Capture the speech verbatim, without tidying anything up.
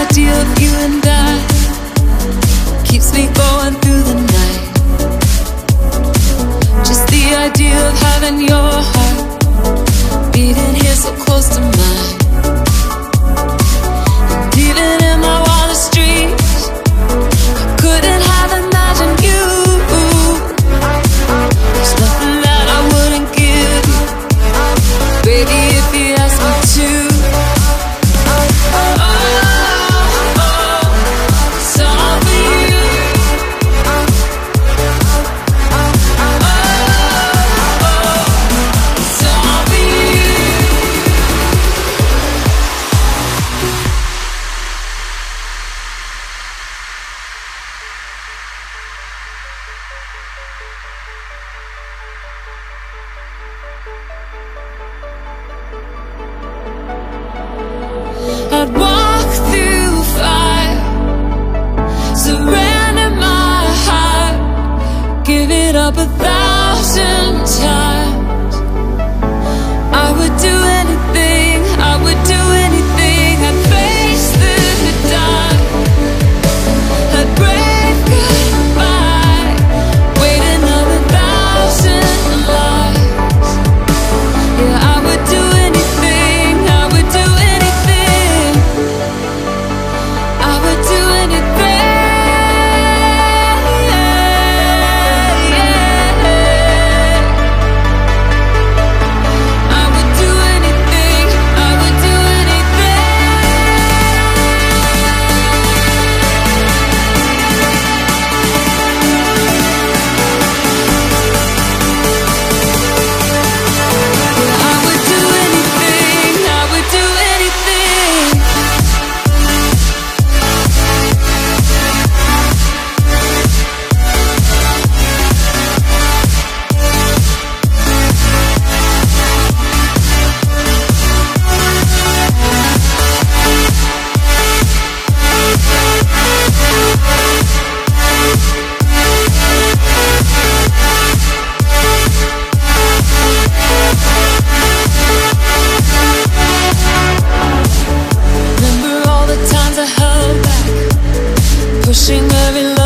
idea of you and I keeps me going through the night. Just the idea of having your heart beating here so close to mine. And even in my wildest dreams, I couldn't have imagined you. There's nothing that I wouldn't give you, baby, if you ask me to. I'd walk through fire, surrender my heart, give it up a thousand times. I would do anything, I would do anything. I'd face the dark, I'd break goodbye, wait another thousand lives. Yeah, I would do anything, I would do anything, I would do anything. I would do anything, I would do I would do anything, I would do anything. Remember all the times I held back, pushing every